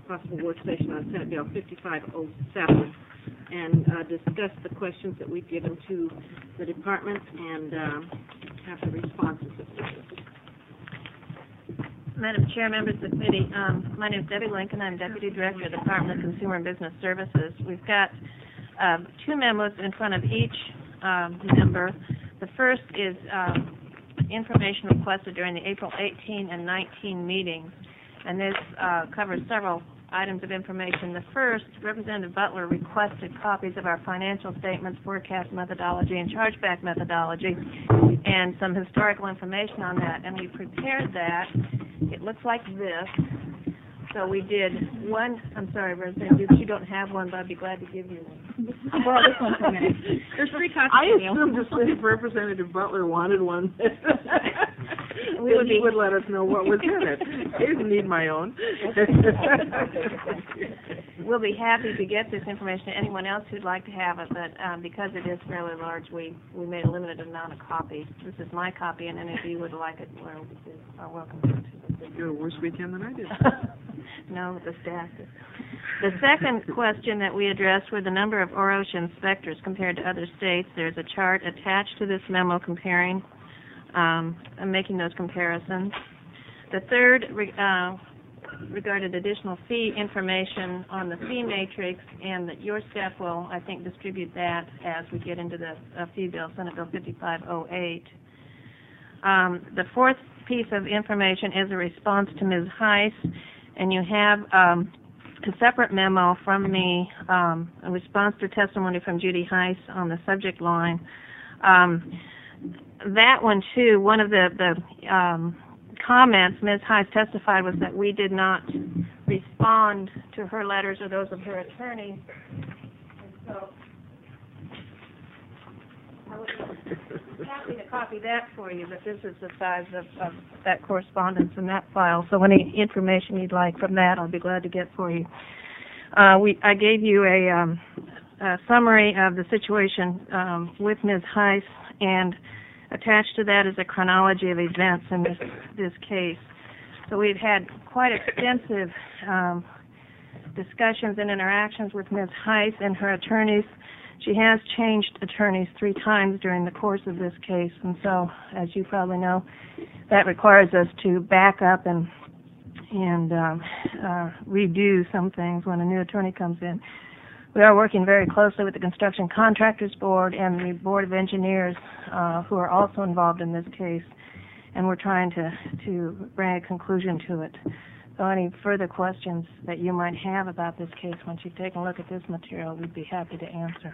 possible work session on Senate Bill 5507 and discuss the questions that we've given to the department and have the responses of those. Madam Chair, members of the committee, my name is Debbie Lincoln. I'm Deputy Director of the Department of Consumer and Business Services. We've got two memos in front of each member. The first is information requested during the April 18 and 19 meetings, and this covers several items of information. The first, Representative Butler requested copies of our financial statements, forecast methodology, and chargeback methodology, and some historical information on that, and we prepared that. It looks like this. So we did one. I'm sorry, Representative Dukes, you don't have one, but I'd be glad to give you one. I'll borrow this one for a minute. There's 3 copies. I assumed if Representative Butler wanted one, he would let us know what was in it. I didn't need my own. We'll be happy to get this information to anyone else who'd like to have it, but because it is fairly large, we made a limited amount of copies. This is my copy, and any of you would like it, are welcome to. You had a worse weekend than I did. No, the staff is. The second question that we addressed were the number of OROSHA inspectors compared to other states. There's a chart attached to this memo comparing and making those comparisons. The third regarded additional fee information on the fee matrix, and that your staff will, I think, distribute that as we get into the fee bill, Senate Bill 5508. The fourth piece of information is a response to Ms. Heiss, and you have a separate memo from me, a response to testimony from Judy Heiss on the subject line. That one, too, one of the comments Ms. Heiss testified was that we did not respond to her letters or those of her attorneys. And so I would be happy to copy that for you, but this is the size of that correspondence in that file. So any information you'd like from that, I'll be glad to get for you. I gave you a summary of the situation with Ms. Heiss, and attached to that is a chronology of events in this case. So we've had quite extensive discussions and interactions with Ms. Heiss and her attorneys. She has changed attorneys 3 times during the course of this case, and so, as you probably know, that requires us to back up and redo some things when a new attorney comes in. We are working very closely with the Construction Contractors Board and the Board of Engineers, who are also involved in this case, and we're trying to bring a conclusion to it. So any further questions that you might have about this case once you've taken a look at this material, we'd be happy to answer.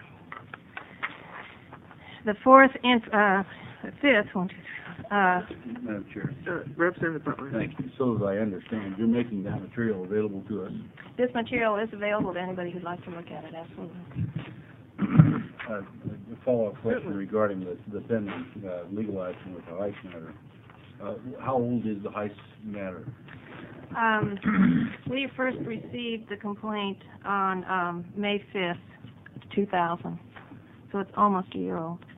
The fifth one. Madam Chair. Representative Butler. Thank you. So as I understand, you're making that material available to us. This material is available to anybody who'd like to look at it, absolutely. A follow-up question regarding the pending legal action with the Heiss matter. How old is the Heiss matter? We first received the complaint on May 5th, 2000, so it's almost a year old.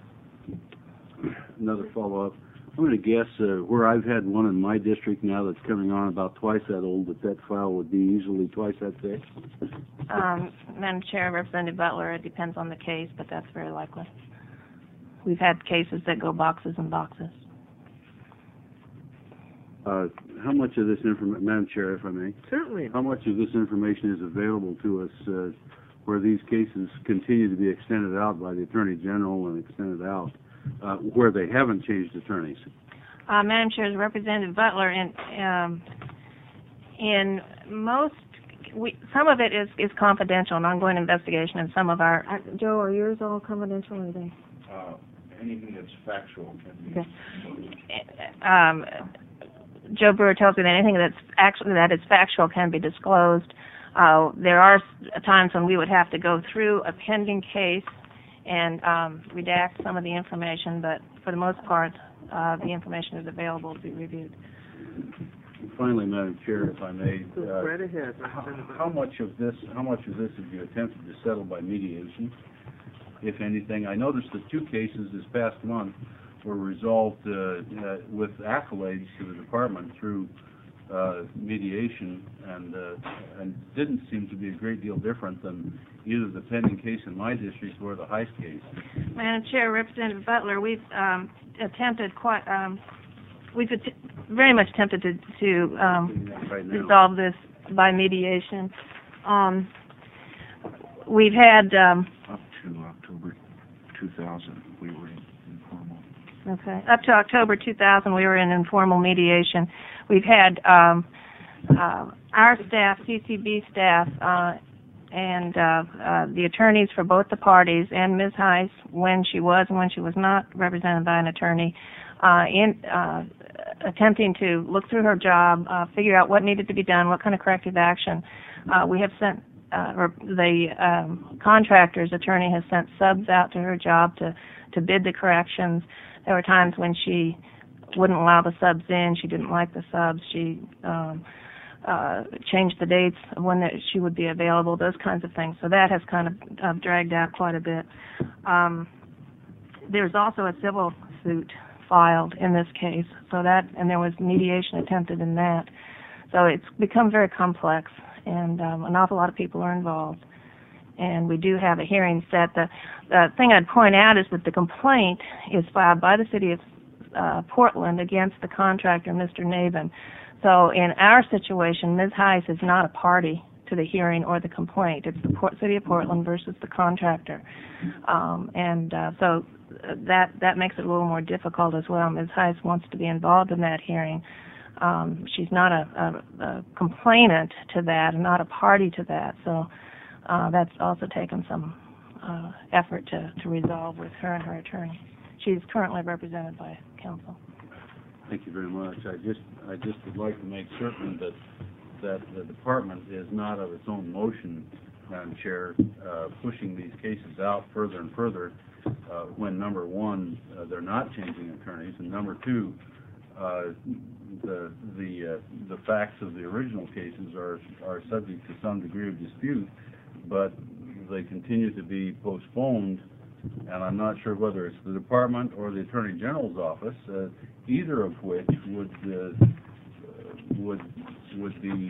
Another follow-up. I'm going to guess where I've had one in my district now that's coming on about twice that old, that file would be easily twice that thick. Madam Chair, Representative Butler, it depends on the case, but that's very likely. We've had cases that go boxes and boxes. How much of this information, Madam Chair, if I may? Certainly. How much of this information is available to us where these cases continue to be extended out by the Attorney General and extended out where they haven't changed attorneys? Madam Chair, Representative Butler, in most, some of it is confidential, an ongoing investigation, and some of our, Joe, are yours all confidential or are they? Anything that's factual can be. Okay. Joe Brewer tells me that anything that is factual can be disclosed. There are times when we would have to go through a pending case and redact some of the information, but for the most part, the information is available to be reviewed. Finally, Madam Chair, if I may, right ahead. How much of this have you attempted to settle by mediation, if anything? I noticed that 2 cases this past month were resolved with accolades to the department through mediation, and didn't seem to be a great deal different than either the pending case in my district or the Heist case. Madam Chair, Representative Butler, we've very much attempted to Right now. resolve this by mediation. We've had Up to October 2000, we were in informal. okay, up to October 2000, we were in informal mediation. We've had our staff, CCB staff, and the attorneys for both the parties, and Ms. Heiss, when she was and when she was not represented by an attorney, attempting to look through her job, figure out what needed to be done, what kind of corrective action. We have sent, or the contractor's attorney has sent subs out to her job to bid the corrections. There were times when she wouldn't allow the subs in. She didn't like the subs. She changed the dates of when she would be available, those kinds of things. So that has kind of dragged out quite a bit. There's also a civil suit filed in this case, and there was mediation attempted in that. So it's become very complex, and an awful lot of people are involved. And we do have a hearing set. The thing I'd point out is that the complaint is filed by the City of Portland against the contractor, Mr. Nabin. So in our situation, Ms. Heiss is not a party to the hearing or the complaint. It's the City of Portland versus the contractor. So that makes it a little more difficult as well. Ms. Heiss wants to be involved in that hearing. She's not a complainant to that and not a party to that. So that's also taken some effort to resolve with her and her attorney. She's currently represented by counsel. Thank you very much. I just would like to make certain that the department is not of its own motion, Madam Chair, pushing these cases out further and further when, number one, they're not changing attorneys, and number two, the facts of the original cases are subject to some degree of dispute, but they continue to be postponed, and I'm not sure whether it's the department or the Attorney General's office, either of which would be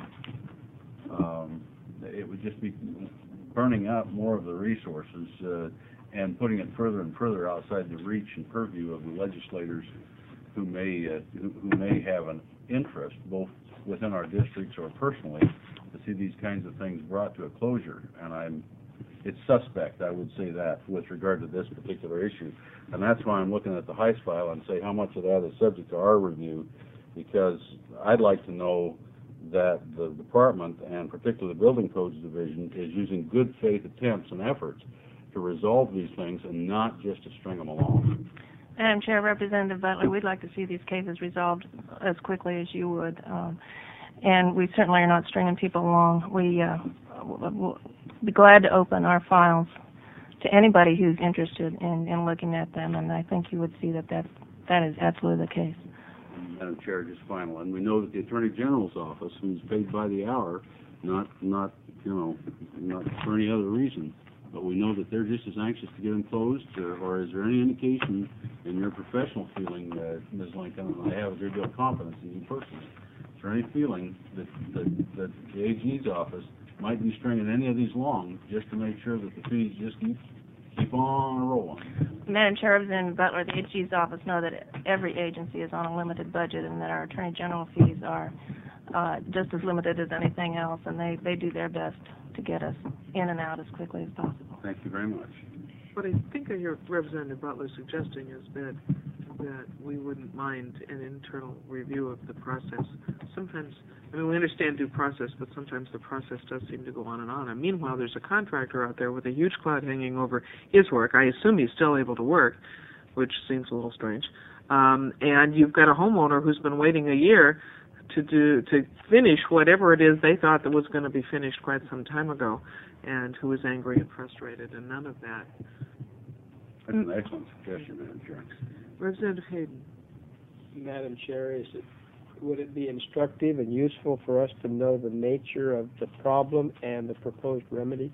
it would just be burning up more of the resources and putting it further and further outside the reach and purview of the legislators who may have an interest, both within our districts or personally, to see these kinds of things brought to a closure. And it's suspect, I would say that, with regard to this particular issue. And that's why I'm looking at the Heiss file and say how much of that is subject to our review, because I'd like to know that the department, and particularly the Building Codes Division, is using good faith attempts and efforts to resolve these things and not just to string them along. Madam Chair, Representative Butler, we'd like to see these cases resolved as quickly as you would. And we certainly are not stringing people along. We'll be glad to open our files to anybody who's interested in looking at them, and I think you would see that is absolutely the case. Madam Chair, just final, and we know that the Attorney General's office, who's paid by the hour, not for any other reason, but we know that they're just as anxious to get them closed, or is there any indication in your professional feeling, Ms. Lincoln, and I have a great deal of confidence in you personally, is there any feeling that the AG's office might be stringing any of these along just to make sure that the fees just keep on rolling? Madam Chair, Representative Butler, the AG's office know that every agency is on a limited budget and that our Attorney General fees are just as limited as anything else, and they do their best to get us in and out as quickly as possible. Thank you very much. What I think I hear Representative Butler suggesting is that we wouldn't mind an internal review of the process. Sometimes, we understand due process, but sometimes the process does seem to go on and on. And meanwhile, there's a contractor out there with a huge cloud hanging over his work. I assume he's still able to work, which seems a little strange. And you've got a homeowner who's been waiting a year to finish whatever it is they thought that was going to be finished quite some time ago, and who is angry and frustrated, and none of that. That's an excellent suggestion, Madam Chair. Representative Hayden. Madam Chair, would it be instructive and useful for us to know the nature of the problem and the proposed remedy?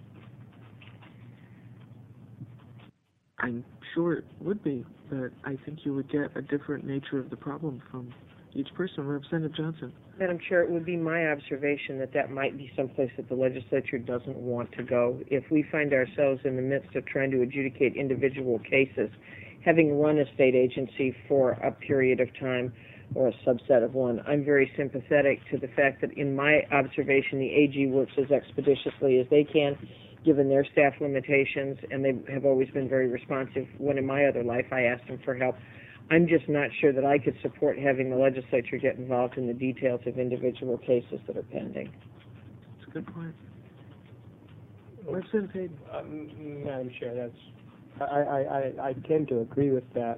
I'm sure it would be, but I think you would get a different nature of the problem from each person. Representative Johnson. Madam Chair, it would be my observation that that might be someplace that the legislature doesn't want to go. If we find ourselves in the midst of trying to adjudicate individual cases, having run a state agency for a period of time or a subset of one, I'm very sympathetic to the fact that in my observation the AG works as expeditiously as they can, given their staff limitations, and they have always been very responsive. When in my other life I asked them for help. I'm just not sure that I could support having the legislature get involved in the details of individual cases that are pending. That's a good point. Representative Hayden. Madam Chair, I tend to agree with that.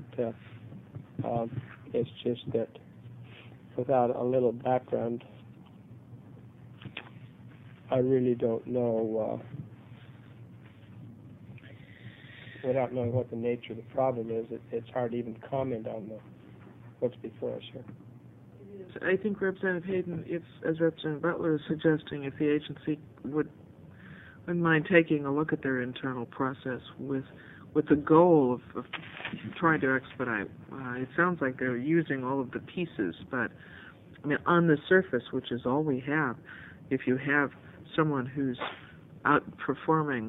It's just that without a little background, I really don't know. Without knowing what the nature of the problem is, it's hard to even comment on what's before us here. I think Representative Hayden, if, as Representative Butler is suggesting, if the agency wouldn't mind taking a look at their internal process with the goal of trying to expedite. It sounds like they're using all of the pieces, but I mean, on the surface, which is all we have, if you have someone who's outperforming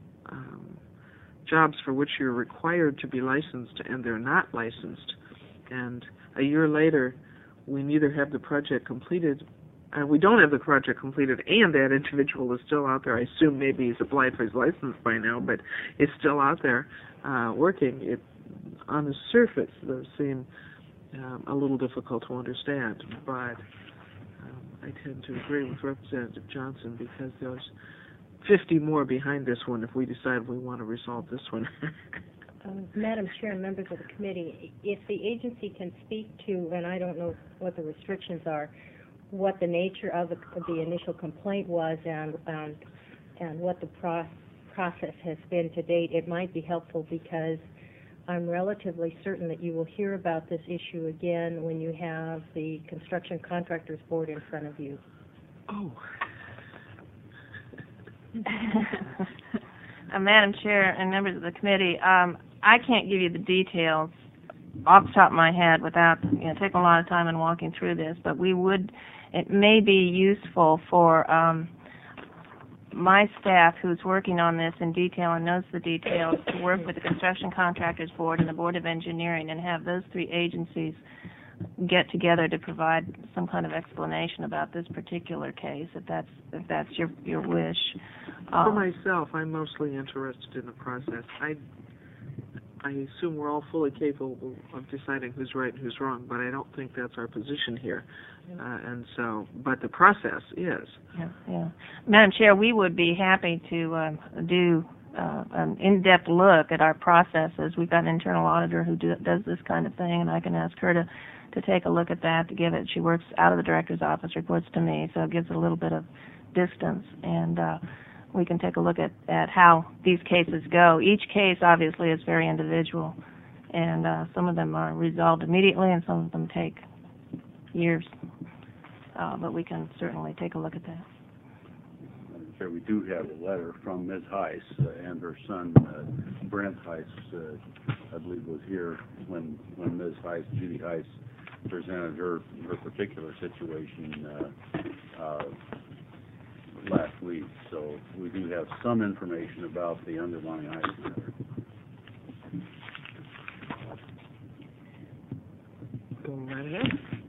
jobs for which you're required to be licensed and they're not licensed, and a year later we neither have the project completed, we don't have the project completed, and that individual is still out there. I assume maybe he's applied for his license by now, but is still out there working. It, on the surface, those seem a little difficult to understand, but I tend to agree with Representative Johnson because there's 50 more behind this one if we decide we want to resolve this one. Madam Chair and members of the committee, if the agency can speak to, and I don't know what the restrictions are, what the nature of the initial complaint was and what the process has been to date, it might be helpful because I'm relatively certain that you will hear about this issue again when you have the Construction Contractors Board in front of you. Oh. Madam Chair and members of the committee, I can't give you the details off the top of my head without taking a lot of time and walking through this, but it may be useful for my staff who's working on this in detail and knows the details to work with the Construction Contractors Board and the Board of Engineering and have those three agencies get together to provide some kind of explanation about this particular case, if that's your wish. For myself, I'm mostly interested in the process. I assume we're all fully capable of deciding who's right and who's wrong, but I don't think that's our position here. And so, but the process is. Yeah. Madam Chair, we would be happy to do an in-depth look at our processes. We've got an internal auditor who does this kind of thing, and I can ask her to take a look at that, to give it. She works out of the director's office, reports to me, so it gives a little bit of distance, and we can take a look at how these cases go. Each case, obviously, is very individual, and some of them are resolved immediately, and some of them take years, but we can certainly take a look at that. Sure, we do have a letter from Ms. Heiss and her son, Brent Heiss, I believe was here when Ms. Heiss, Judy Heiss, presented her particular situation last week. So we do have some information about the underlying Heiss matter. Go right ahead.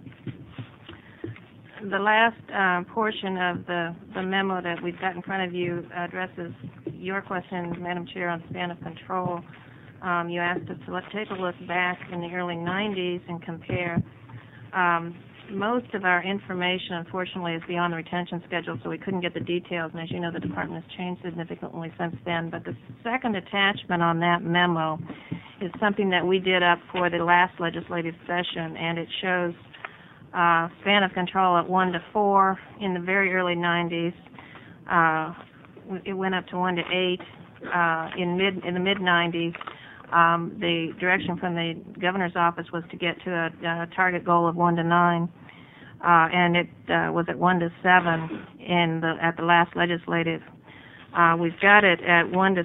The last portion of the memo that we've got in front of you addresses your question, Madam Chair, on span of control. You asked us to take a look back in the early 90s and compare. Most of our information, unfortunately, is beyond the retention schedule, so we couldn't get the details, and as you know, the department has changed significantly since then. But the second attachment on that memo is something that we did up for the last legislative session, and it shows span of control at 1 to 4 in the very early 90s. It went up to 1 to 8 in the mid 90s. The direction from the governor's office was to get to a target goal of 1 to 9, and it was at 1 to 7 at the last legislative. We've got it at 1 to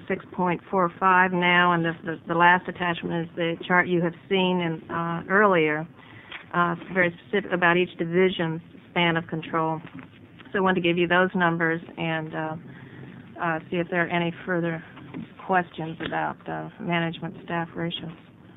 6.45 now, and the last attachment is the chart you have seen earlier. very specific about each division's span of control. So I wanted to give you those numbers and see if there are any further questions about management staff ratios.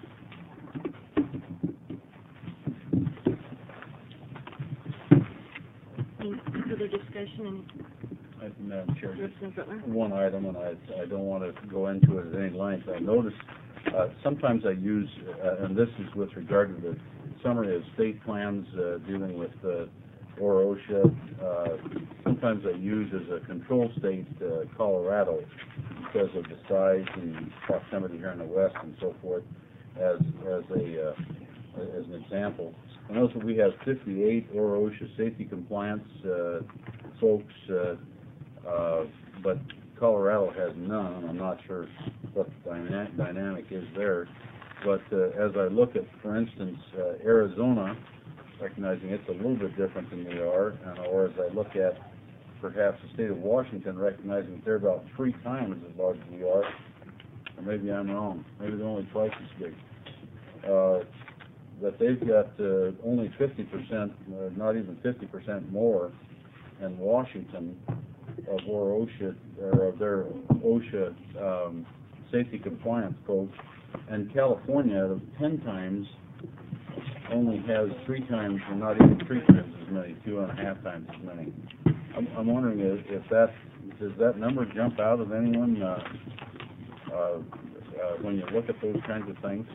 Any further discussion? Madam Chair, just Representative Butler? one item, and I don't want to go into it at any length. I noticed sometimes I use, and this is with regard to the summary of state plans dealing with OROSHA. Sometimes I use as a control state Colorado because of the size and proximity here in the west and so forth as an example. I notice that we have 58 OROSHA safety compliance folks, but Colorado has none, and I'm not sure what the dynamic is there. But as I look at, for instance, Arizona, recognizing it's a little bit different than we are, or as I look at perhaps the state of Washington, recognizing that they're about 3 times as large as we are, or maybe I'm wrong, maybe they're only twice as big, that they've got only 50%, not even 50% more in Washington of OSHA, or of their OSHA safety compliance folks, and California, out of 10 times, only has 3 times, or not even 3 times as many, 2.5 times as many. I'm wondering if does that number jump out of anyone when you look at those kinds of things?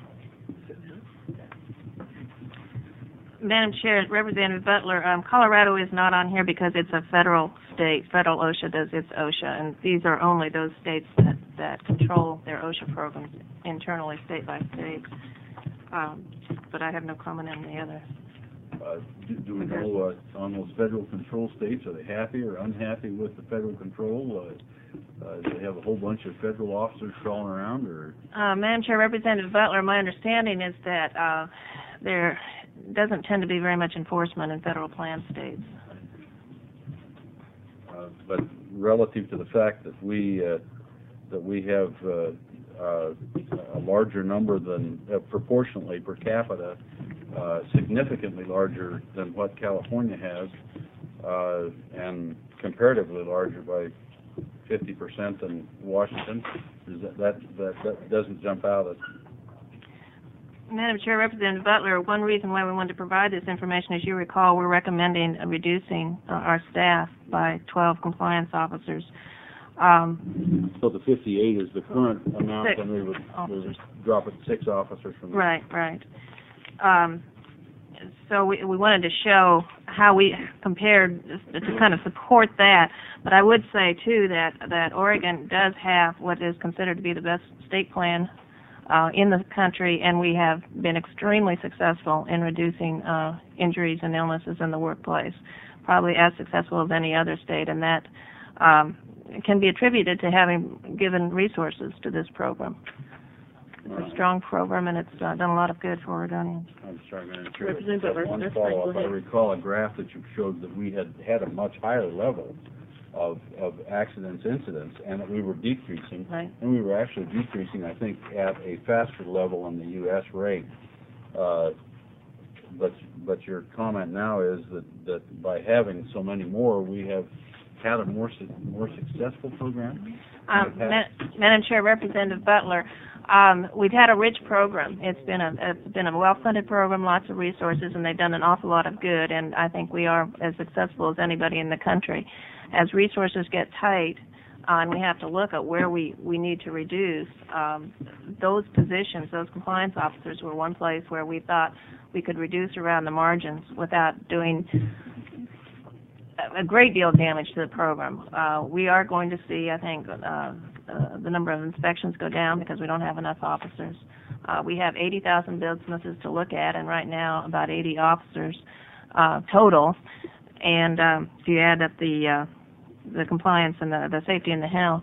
Madam Chair, Representative Butler, Colorado is not on here because it's a federal state. Federal OSHA does its OSHA, and these are only those states that control their OSHA programs internally, state by state. But I have no comment on the other. Do we know on those federal control states, are they happy or unhappy with the federal control? Do they have a whole bunch of federal officers crawling around, or? Madam Chair, Representative Butler, my understanding is that there doesn't tend to be very much enforcement in federal plan states. But relative to the fact that we have a larger number than proportionately per capita, significantly larger than what California has, and comparatively larger by 50% than Washington, that doesn't jump out at. Madam Chair, Representative Butler, one reason why we wanted to provide this information, as you recall, we're recommending reducing our staff by 12 compliance officers. So the 58 is the current amount, 6 and we would drop it 6 officers from there. Right. So we wanted to show how we compared to kind of support that. But I would say, too, that Oregon does have what is considered to be the best state plan in the country, and we have been extremely successful in reducing injuries and illnesses in the workplace, probably as successful as any other state, and that can be attributed to having given resources to this program. It's a strong program, and it's done a lot of good for Oregonians. I'm sorry, Madam Chair. Representative Butler, One that's fine, go follow-up. I ahead. recall a graph that you showed that we had a much higher level of accidents, incidents, and that we were decreasing. Right. And we were actually decreasing, I think, at a faster level than the U.S. rate. But your comment now is that by having so many more, we have had a more successful program? Madam Chair, Representative Butler, we've had a rich program. It's been a well-funded program, lots of resources, and they've done an awful lot of good, and I think we are as successful as anybody in the country. As resources get tight, and we have to look at where we need to reduce, those positions, those compliance officers, were one place where we thought we could reduce around the margins without doing a great deal of damage to the program. We are going to see, I think, the number of inspections go down because we don't have enough officers. We have 80,000 businesses to look at, and right now about 80 officers total. And if you add up the compliance and the safety and the health,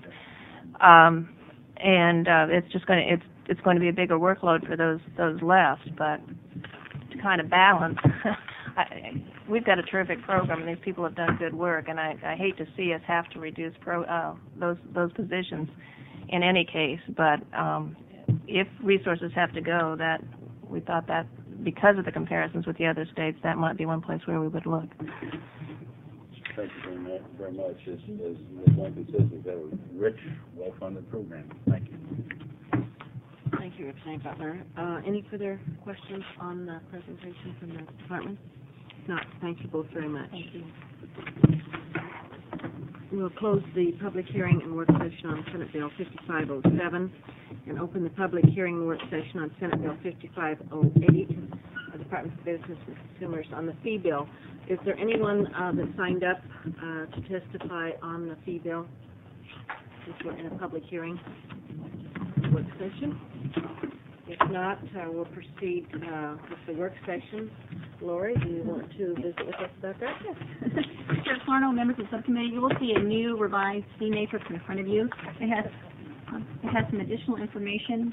it's going to be a bigger workload for those left. But to kind of balance, we've got a terrific program, and these people have done good work. And I hate to see us have to reduce those positions in any case. But if resources have to go, that we thought that because of the comparisons with the other states, that might be one place where we would look. Thank you very much. As Lincoln says, we've got a rich, well-funded program. Thank you. Thank you, Representative Butler. Any further questions on the presentation from the department? If not, thank you both very much. Thank you. We'll close the public hearing and work session on Senate Bill 5507 and open the public hearing and work session on Senate Bill 5508, the Department of Business and Consumers on the fee bill. Is there anyone that signed up to testify on the fee bill? Since we're in a public hearing work session. If not, we'll proceed with the work session. Lori, do you want to visit with us about that? Yes. Chair Sarno, members of the subcommittee, you will see a new revised fee matrix in front of you. It has some additional information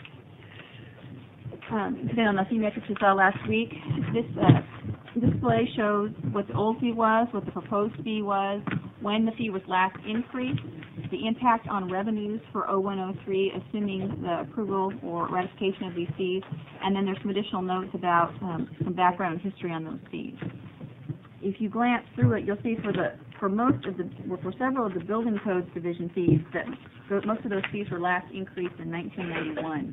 than on the fee matrix you saw last week. This display shows what the old fee was, what the proposed fee was, when the fee was last increased, the impact on revenues for 0103, assuming the approval or ratification of these fees, and then there's some additional notes about some background and history on those fees. If you glance through it, you'll see for several of the building codes division fees that most of those fees were last increased in 1991.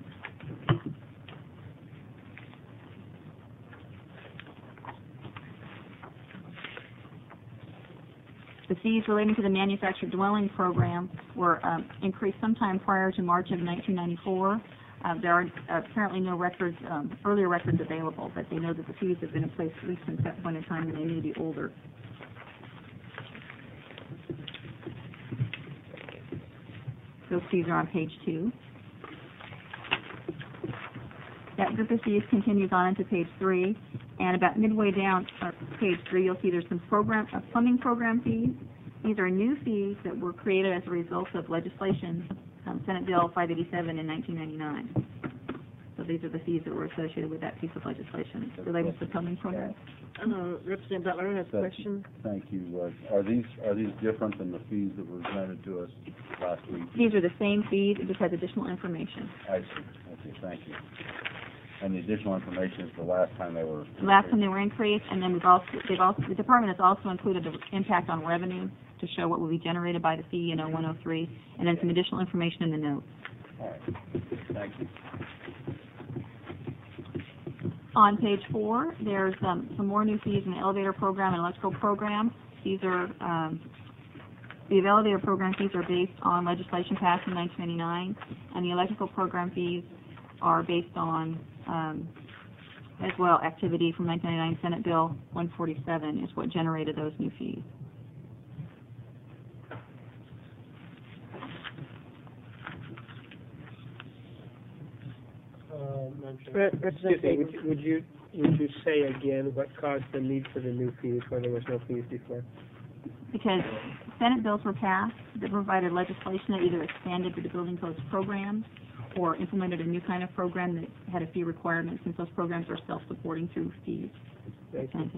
The fees relating to the manufactured dwelling program were increased sometime prior to March of 1994. There are apparently no records, earlier records available, but they know that the fees have been in place at least since that point in time, and they may be older. Those fees are on page 2. That group of fees continues on into page 3, and about midway down page 3, you'll see there's some plumbing program fees. These are new fees that were created as a result of legislation, Senate Bill 587 in 1999. So these are the fees that were associated with that piece of legislation related to the plumbing program. Representative Butler has a question. Thank you. Are these different than the fees that were presented to us last week? These are the same fees, it just has additional information. I see. Okay, thank you. And the additional information is the last time they were... Last time they were increased, and then the department has also included the impact on revenue to show what will be generated by the fee in 0103, and then some additional information in the notes. All right. Thank you. On page 4, there's some more new fees in the elevator program and electrical program. These are the elevator program fees are based on legislation passed in 1999, and the electrical program fees are based on as well activity from 1999 Senate Bill 147 is what generated those new fees. Excuse me, would you say again what caused the need for the new fees when there was no fees before? Because Senate bills were passed that provided legislation that either expanded the building codes programs or implemented a new kind of program that had a fee requirement, since those programs are self-supporting through fees. Thank you.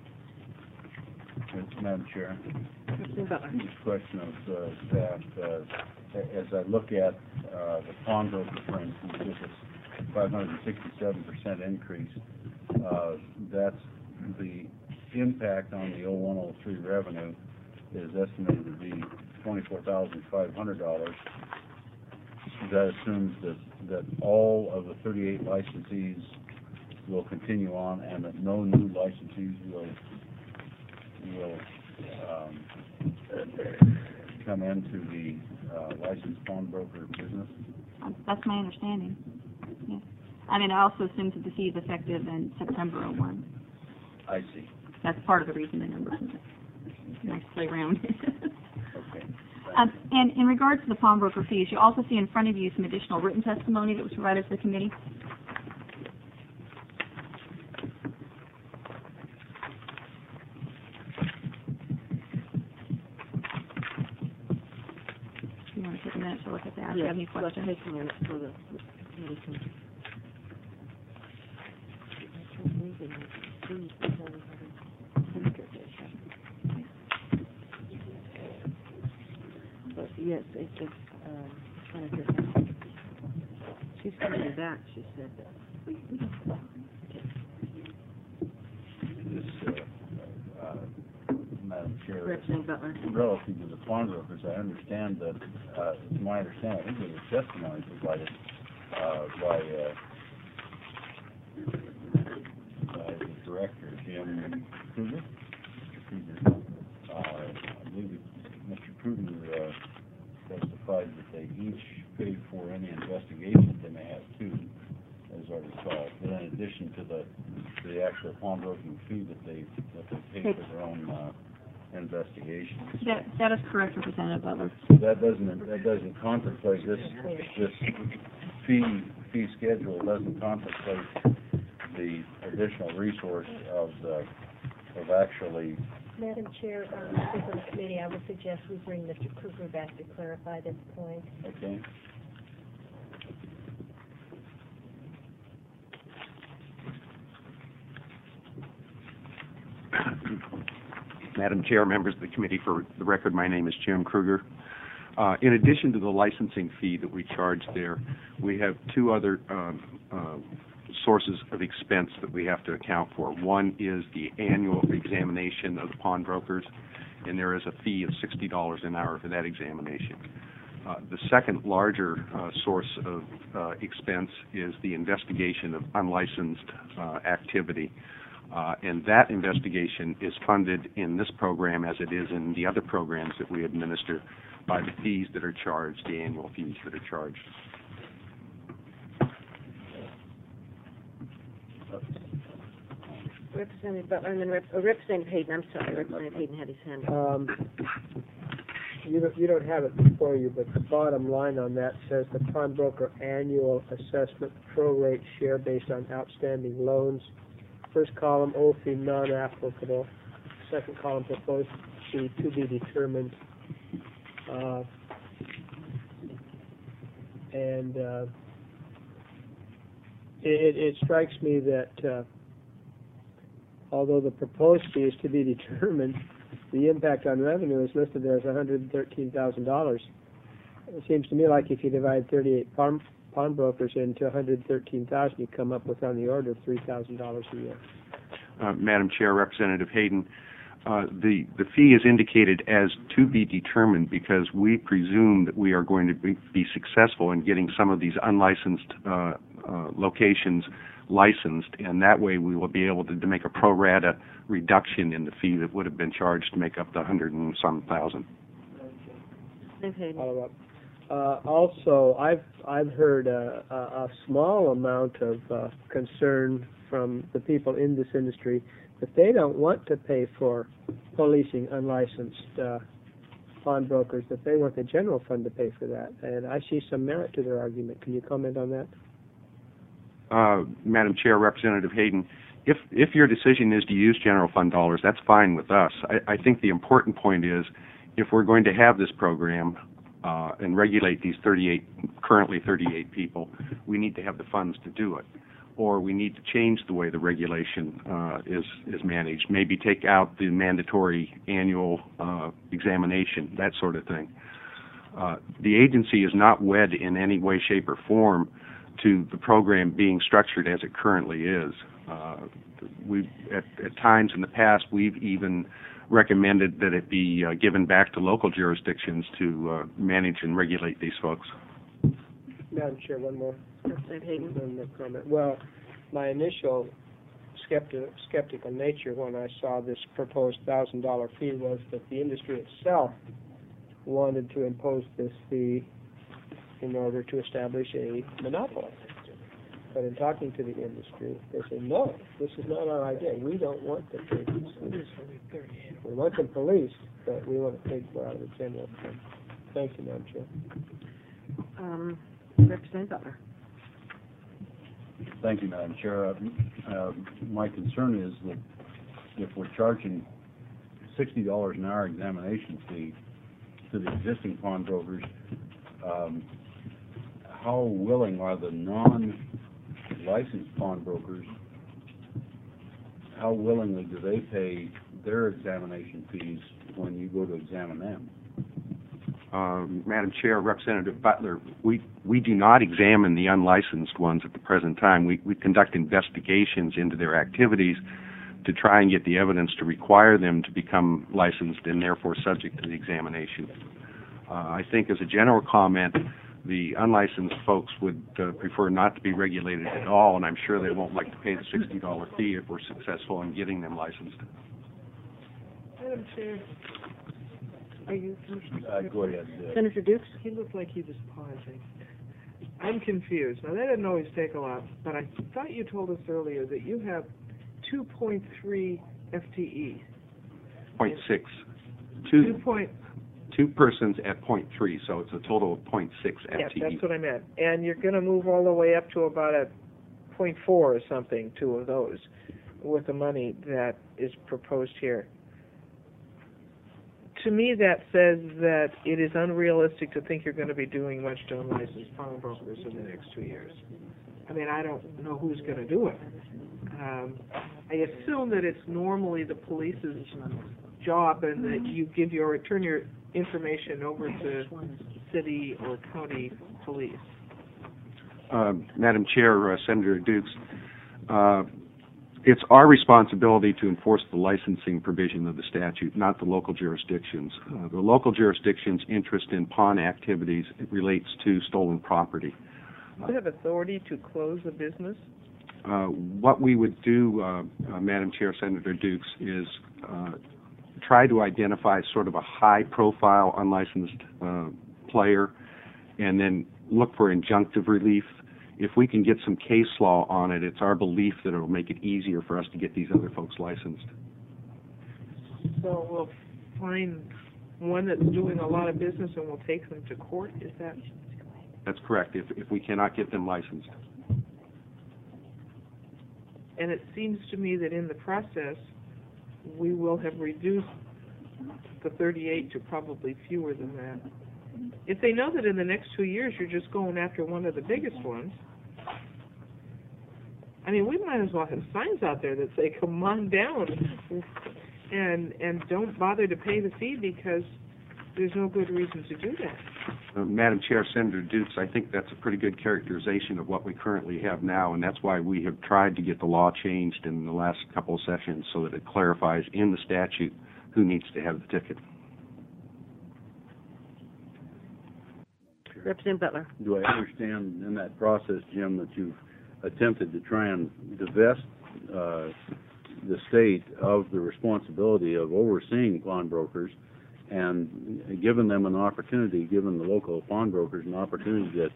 Madam Chair, question of staff. As I look at the pawnbroker, for instance, with this 567% increase, that's the impact on the 0103 revenue is estimated to be $24,500. That assumes that all of the 38 licensees will continue on, and that no new licensees will come into the licensed pawnbroker business. That's my understanding. Yeah. I mean, it also assumes that the fee is effective in September 01. I see. That's part of the reason the numbers are nice play around. Okay. And in regards to the pawnbroker fees, you also see in front of you some additional written testimony that was provided to the committee. You want to take a minute to look at that? Do you have any questions? Let's take a minute so the committee can... But yes, it's just kind of different. She's coming back, she said. Chair. Representative Butler. Relative to the pawnbrokers, I understand that, it's my understanding, I think there was testimony provided, by the director, Jim Kruger. I believe Mr. Kruger, testified that they each paid for any investigation they may have too, as I recall, in addition to the actual pawnbroking fee that they pay for their own, investigation. That is correct, Representative Butler. That doesn't contemplate this fee schedule doesn't contemplate the additional resource of actually. Madam Chair, members of the committee, I would suggest we bring Mr. Kruger back to clarify this point. Okay. Madam Chair, members of the committee, for the record, my name is Jim Kruger. In addition to the licensing fee that we charge there, we have two other sources of expense that we have to account for. One is the annual examination of the pawnbrokers, and there is a fee of $60 an hour for that examination. The second larger source of expense is the investigation of unlicensed activity. And that investigation is funded in this program as it is in the other programs that we administer by the fees that are charged, the annual fees that are charged. Representative Butler, and then Representative Hayden. I'm sorry, Representative Hayden had his hand up. You don't have it before you, but the bottom line on that says the pawnbroker annual assessment prorate share based on outstanding loans. First column, old fee non-applicable. Second column, proposed fee to be determined. It strikes me that although the proposed fee is to be determined, the impact on revenue is listed there as $113,000. It seems to me like if you divide 38 pawnbrokers into $113,000, you come up with on the order of $3,000 a year. Madam Chair, Representative Hayden, the fee is indicated as to be determined because we presume that we are going to be successful in getting some of these unlicensed locations licensed, and that way we will be able to make a pro rata reduction in the fee that would have been charged to make up the $100,000 and some thousand. Follow up. Also, I've heard a small amount of concern from the people in this industry that they don't want to pay for policing unlicensed pawnbrokers, that they want the general fund to pay for that. And I see some merit to their argument. Can you comment on that? Madam Chair, Representative Hayden, if your decision is to use general fund dollars, that's fine with us. I think the important point is if we're going to have this program and regulate these currently 38 people, we need to have the funds to do it. Or we need to change the way the regulation is managed, maybe take out the mandatory annual examination, that sort of thing. The agency is not wed in any way, shape, or form to the program being structured as it currently is. At times in the past, we've even recommended that it be given back to local jurisdictions to manage and regulate these folks. Madam Chair, one more comment. Well, my initial skeptical nature when I saw this proposed $1,000 fee was that the industry itself wanted to impose this fee in order to establish a monopoly. But in talking to the industry, they say, no, this is not our idea. We don't want them paid. We want them policed, but we want it paid for out of the general fund. Thank you, Madam Chair. Representative Butler. Thank you, Madam Chair. My concern is that if we're charging $60 an hour examination fee to the existing pawnbrokers, how willing are the non-licensed pawnbrokers, how willingly do they pay their examination fees when you go to examine them? Madam Chair, Representative Butler, we do not examine the unlicensed ones at the present time. We conduct investigations into their activities to try and get the evidence to require them to become licensed and therefore subject to the examination. I think as a general comment, the unlicensed folks would prefer not to be regulated at all, and I'm sure they won't like to pay the $60 fee if we're successful in getting them licensed. Madam Chair, Are you, Commissioner? Go ahead. Senator Dukes? he looked like he was pausing. I'm confused. Now, that doesn't always take a lot, but I thought you told us earlier that you have 2.3 FTE. 0.6. Two persons at 0.3, so it's a total of 0.6 FTE. Yeah, that's what I meant. And you're going to move all the way up to about a 0.4 or something, two of those, with the money that is proposed here. To me, that says that it is unrealistic to think you're going to be doing much to unlicensed pawnbrokers in the next 2 years. I mean, I don't know who's going to do it. I assume that it's normally the police's job and that you turn your information over to city or county police. Madam Chair, Senator Dukes, it's our responsibility to enforce the licensing provision of the statute, not the local jurisdictions. The local jurisdiction's interest in pawn activities relates to stolen property. Do you have authority to close a business? What we would do, Madam Chair, Senator Dukes, is try to identify sort of a high-profile unlicensed player and then look for injunctive relief. If we can get some case law on it, it's our belief that it will make it easier for us to get these other folks licensed. So we'll find one that's doing a lot of business and we'll take them to court, is that? That's correct, if we cannot get them licensed. And it seems to me that in the process, we will have reduced the 38 to probably fewer than that. If they know that in the next 2 years you're just going after one of the biggest ones, I mean, we might as well have signs out there that say, come on down, and don't bother to pay the fee because there's no good reason to do that. Madam Chair, Senator Dukes, I think that's a pretty good characterization of what we currently have now, and that's why we have tried to get the law changed in the last couple of sessions so that it clarifies in the statute who needs to have the ticket. Representative Butler? Do I understand in that process, Jim, that you've attempted to try and divest the state of the responsibility of overseeing pawnbrokers and given them an opportunity, given the local pawnbrokers an opportunity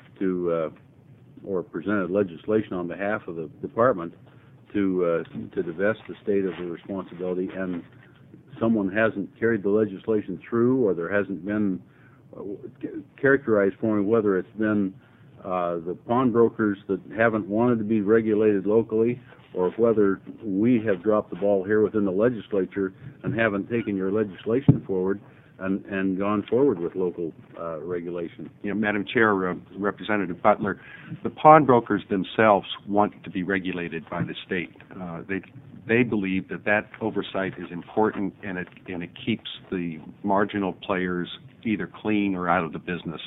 or presented legislation on behalf of the department to divest the state of the responsibility, and someone hasn't carried the legislation through, or there hasn't been characterized for me whether it's been the pawnbrokers that haven't wanted to be regulated locally, or whether we have dropped the ball here within the legislature and haven't taken your legislation forward and gone forward with local regulation. You know, Madam Chair, Representative Butler, the pawnbrokers themselves want to be regulated by the state. They believe that oversight is important, and it keeps the marginal players either clean or out of the business.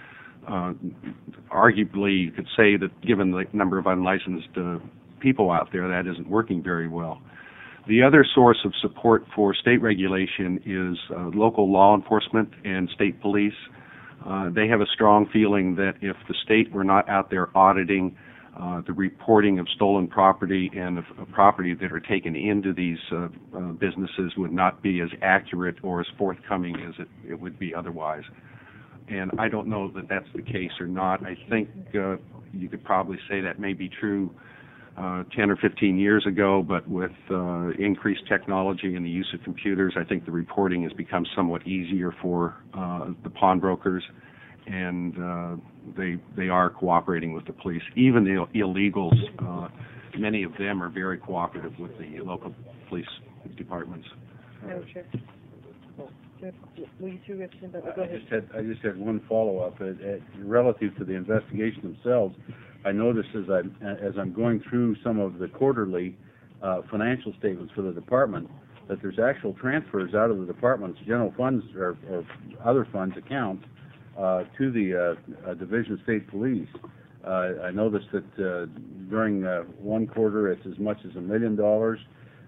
Arguably, you could say that given the number of unlicensed people out there, that isn't working very well. The other source of support for state regulation is local law enforcement and state police. They have a strong feeling that if the state were not out there auditing the reporting of stolen property and of property that are taken into these businesses would not be as accurate or as forthcoming as it would be otherwise. And I don't know that that's the case or not. I think you could probably say that may be true 10 or 15 years ago, but with increased technology and the use of computers, I think the reporting has become somewhat easier for the pawnbrokers, and they are cooperating with the police. Even the illegals, many of them are very cooperative with the local police departments. Madam Chair. Will you through, Representative Butler? Go ahead. I just had one follow-up relative to the investigation themselves. I noticed as I'm going through some of the quarterly financial statements for the department that there's actual transfers out of the department's general funds or other funds accounts to the Division of State Police. I noticed that during one quarter it's as much as $1 million.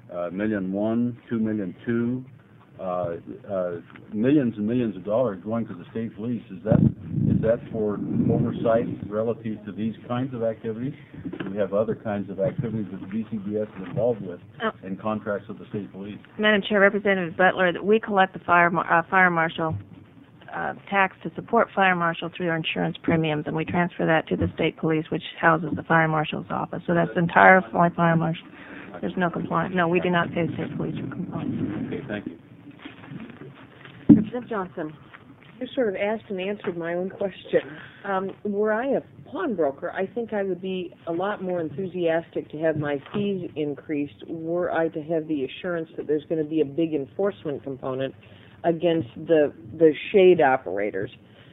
$1,000,001, $2,000,002, millions and millions of dollars going to the state police. Is that for oversight relative to these kinds of activities? Do we have other kinds of activities that the BCBS is involved with in contracts with the state police? Madam Chair, Representative Butler, that we collect the fire marshal tax to support fire marshal through our insurance premiums, and we transfer that to the state police, which houses the fire marshal's office. So that's the entire fire marshal. There's no compliance. No, we do not pay the state police for compliance. Okay, thank you. Representative Johnson. You sort of asked and answered my own question. Were I a pawnbroker, I think I would be a lot more enthusiastic to have my fees increased were I to have the assurance that there's going to be a big enforcement component against the shade operators.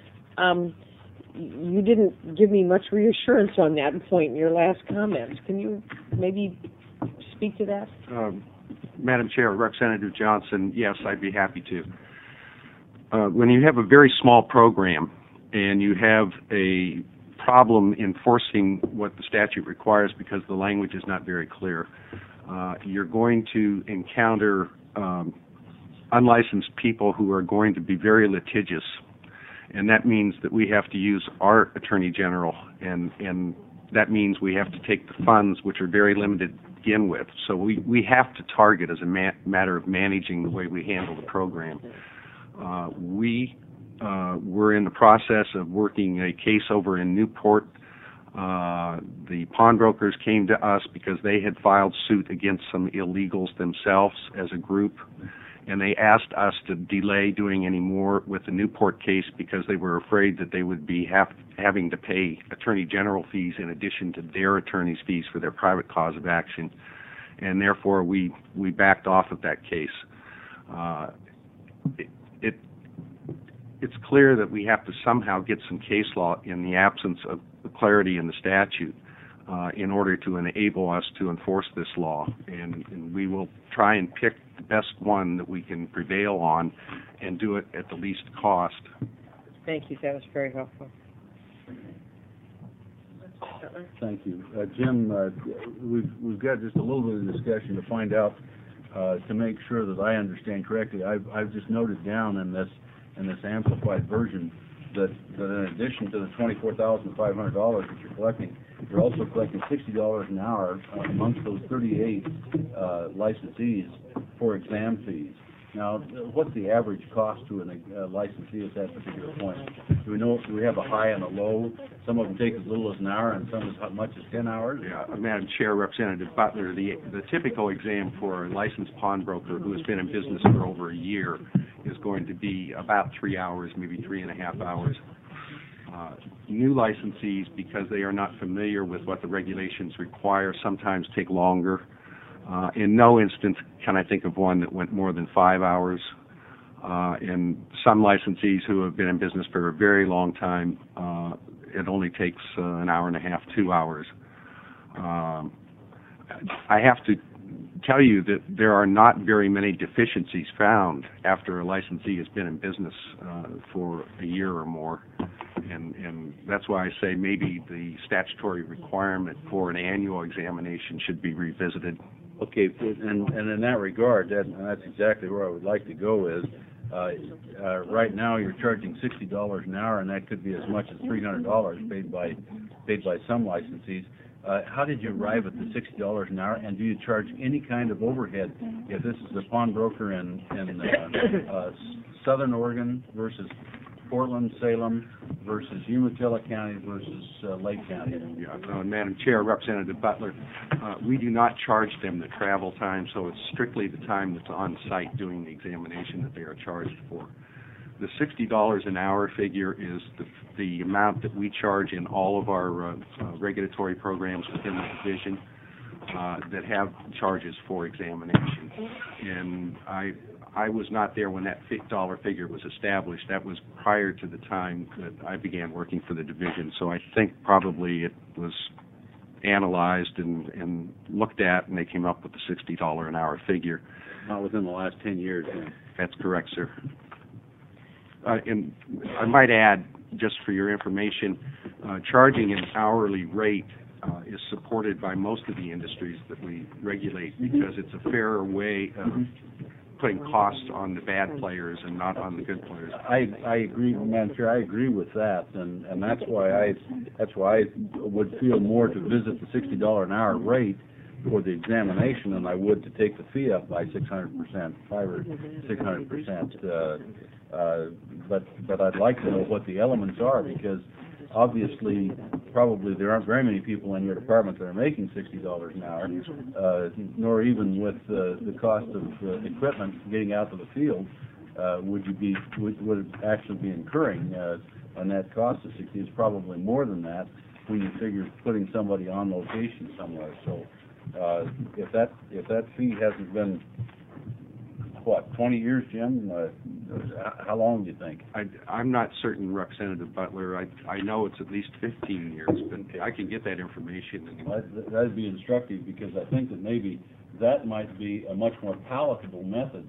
You didn't give me much reassurance on that point in your last comments. Can you maybe speak to that? Madam Chair, Representative Johnson, yes, I'd be happy to. When you have a very small program and you have a problem enforcing what the statute requires because the language is not very clear, you're going to encounter unlicensed people who are going to be very litigious, and that means that we have to use our Attorney General, and that means we have to take the funds, which are very limited to begin with. So we have to target as a matter of managing the way we handle the program. We were in the process of working a case over in Newport. The pawnbrokers came to us because they had filed suit against some illegals themselves as a group, and they asked us to delay doing any more with the Newport case because they were afraid that they would be having to pay Attorney General fees in addition to their attorney's fees for their private cause of action, and therefore we backed off of that case. It's clear that we have to somehow get some case law in the absence of the clarity in the statute in order to enable us to enforce this law, and we will try and pick the best one that we can prevail on and do it at the least cost. Thank you. That was very helpful. Thank you. Jim, we've got just a little bit of discussion to find out, to make sure that I understand correctly. I've just noted down in this amplified version that in addition to the $24,500 that you're collecting, you're also collecting $60 an hour amongst those 38 licensees for exam fees. Now, what's the average cost to a licensee at that particular point? Do we have a high and a low? Some of them take as little as an hour and some as much as 10 hours? Yeah, Madam Chair, Representative Butler, the typical exam for a licensed pawnbroker who has been in business for over a year is going to be about 3 hours, maybe 3.5 hours. New licensees, because they are not familiar with what the regulations require, sometimes take longer. In no instance can I think of one that went more than 5 hours. And some licensees who have been in business for a very long time, it only takes an hour and a half, 2 hours. I have to tell you that there are not very many deficiencies found after a licensee has been in business for a year or more. And that's why I say maybe the statutory requirement for an annual examination should be revisited. Okay, and in that regard, that's exactly where I would like to go is, right now you're charging $60 an hour, and that could be as much as $300 paid by some licensees. How did you arrive at the $60 an hour, and do you charge any kind of overhead if this is a pawnbroker in Southern Oregon versus Portland, Salem versus Umatilla County versus Lake County? Yeah, Madam Chair, Representative Butler, we do not charge them the travel time, so it's strictly the time that's on site doing the examination that they are charged for. The $60 an hour figure is the amount that we charge in all of our regulatory programs within the division that have charges for examination. And I was not there when that dollar figure was established. That was prior to the time that I began working for the division. So I think probably it was analyzed and looked at, and they came up with the $60 an hour figure. Not within the last 10 years, then. That's correct, sir. And I might add, just for your information, charging an hourly rate is supported by most of the industries that we regulate because it's a fairer way of putting costs on the bad players and not on the good players. I agree, Madam Chair, I agree with that, and that's why I would feel more to visit the $60 an hour rate for the examination than I would to take the fee up by 600%, 5 or 600%. But I'd like to know what the elements are, because obviously, probably there aren't very many people in your department that are making $60 an hour, nor even with the cost of equipment getting out to the field, would it actually be incurring a net cost of 60? It's probably more than that when you figure putting somebody on location somewhere. So if that fee hasn't been, what, 20 years, Jim? How long do you think? I'm not certain, Representative Butler. I know it's at least 15 years, but I can get that information. That'd be instructive, because I think that maybe that might be a much more palatable method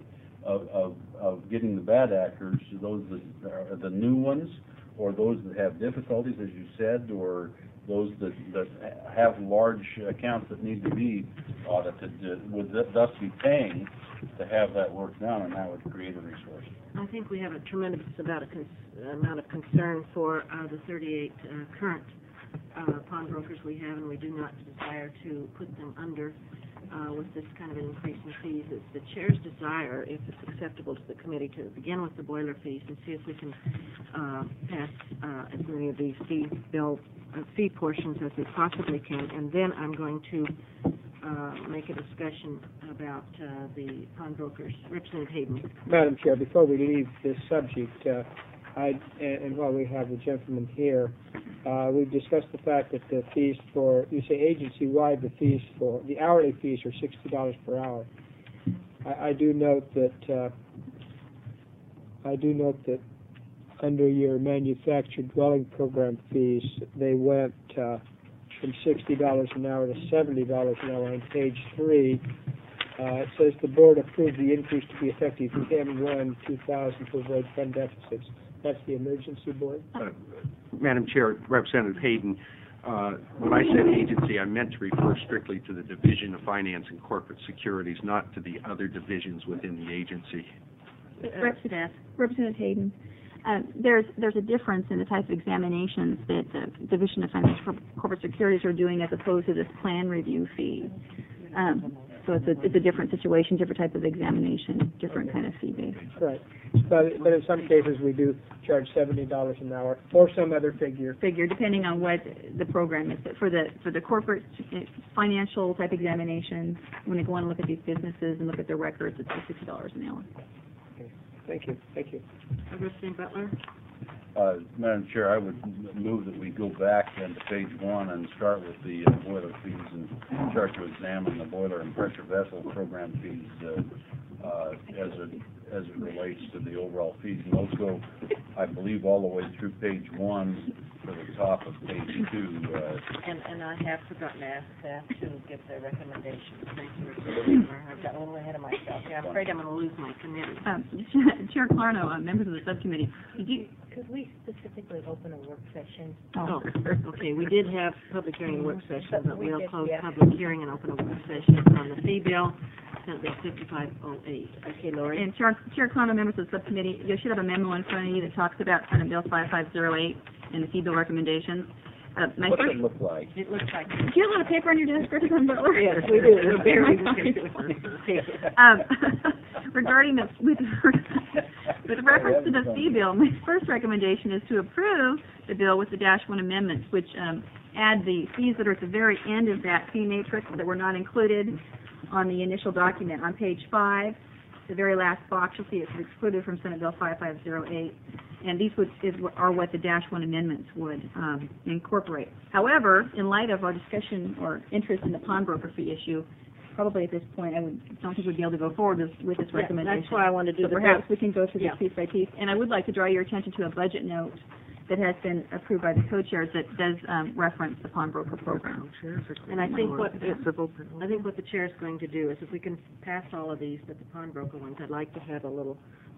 of getting the bad actors, those that are the new ones, or those that have difficulties, as you said, or those that have large accounts that need to be audited, would thus be paying to have that work done, and that would create a resource. I think we have a tremendous amount of concern for the 38 current pawnbrokers we have, and we do not desire to put them under with this kind of an increase in fees. It's the chair's desire, if it's acceptable to the committee, to begin with the boiler fees and see if we can pass as many of these fee portions as we possibly can, and then I'm going to make a discussion about the pawnbrokers. Representative Hayden. Madam Chair, before we leave this subject, and while we have the gentleman here, we've discussed the fact that the fees for, you say agency-wide, the hourly fees are $60 per hour. I do note that under your manufactured dwelling program fees, they went from $60 an hour to $70 an hour on page 3. It says the board approved the increase to be effective January 1, 2000 to avoid fund deficits. That's the emergency board? Madam Chair, Representative Hayden, when I said agency, I meant to refer strictly to the Division of Finance and Corporate Securities, not to the other divisions within the agency. Representative Hayden, there's a difference in the type of examinations that the Division of Finance and Corporate Securities are doing as opposed to this plan review fee. So it's a different situation, different type of examination, different kind of fee base. Right. But in some cases we do charge $70 an hour or some other figure. Depending on what the program is. But for the corporate financial type examinations, when they go and look at these businesses and look at their records, it's $60 an hour. Okay. Thank you. Representative Butler. Madam Chair, I would move that we go back into page 1 and start with the boiler fees and start to examine the boiler and pressure vessel program fees as it relates to the overall fees. And those go, I believe, all the way through page 1 to the top of page 2. And I have forgotten to ask staff to give their recommendations. Thank you, Representative Butler. I've got a little ahead of myself. Yeah, I'm afraid I'm going to lose my committee. Chair Clarno, members of the subcommittee, could we specifically open a work session? Oh, okay. We did have public hearing and work session, but we'll close public hearing and open a work session on the fee bill, Senate Bill 5508. Okay, Lori. And Chair Clarno, members of the subcommittee, you should have a memo in front of you that talks about Senate Bill 5508 and the fee bill recommendations. What does it look like? It looks like... Do you have a lot of paper on your desk, Representative Butler? Yes, we do. Regarding with reference to the fee bill, my first recommendation is to approve the bill with the -1 amendments, which add the fees that are at the very end of that fee matrix that were not included on the initial document. On page 5, the very last box, you'll see it's excluded from Senate Bill 5508. And these are what the -1 amendments would incorporate. However, in light of our discussion or interest in the pawnbroker fee issue, probably at this point don't think we'd be able to go forward with this recommendation. That's why I want to do so perhaps we can go through this piece by piece. And I would like to draw your attention to a budget note that has been approved by the co-chairs that does reference the pawnbroker program. And I think what the chair is going to do is, if we can pass all of these, but the pawnbroker ones, I'd like to have a little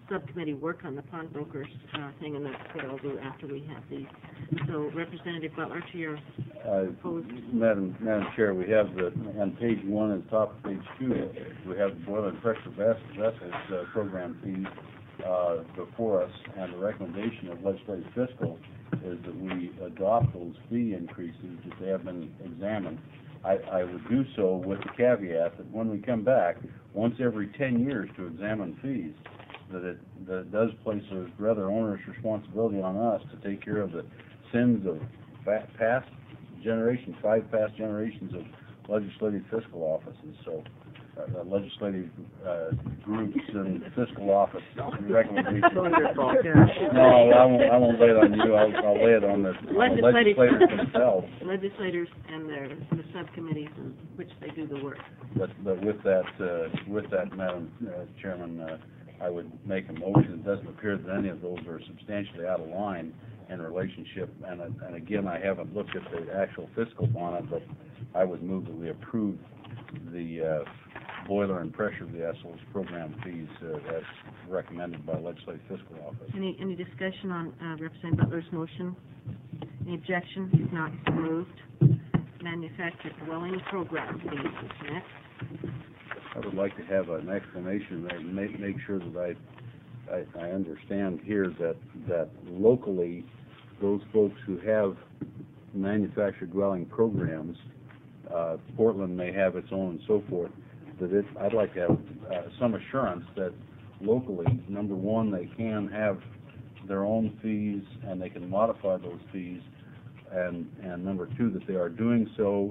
subcommittee work on the pawnbrokers thing, and that's what I'll do after we have these. So Representative Butler, to your proposed. Madam Chair, we have on page 1 and top of page 2, we have the boiler and pressure vessels program fees before us, and the recommendation of legislative fiscal is that we adopt those fee increases that they have been examined. I would do so with the caveat that when we come back, once every 10 years to examine fees, that it does place a rather onerous responsibility on us to take care of the sins of past generations, 5 past generations of legislative fiscal offices. So legislative groups and fiscal office recommendations. Wonderful. No, I won't lay it on you. I'll lay it on the legislators themselves. Legislators and the subcommittees in which they do the work. But with that, Madam Chairman, I would make a motion. It doesn't appear that any of those are substantially out of line in relationship. And again, I haven't looked at the actual fiscal on it, but I would move that we approve the boiler and pressure vessels program fees as recommended by Legislative Fiscal Office. Any discussion on Representative Butler's motion? Any objection? If not, so moved. Manufactured dwelling program fees. Next. I would like to have an explanation and make sure that I understand here that locally, those folks who have manufactured dwelling programs, Portland may have its own and so forth, I'd like to have some assurance that locally, number one, they can have their own fees and they can modify those fees, and number two, that they are doing so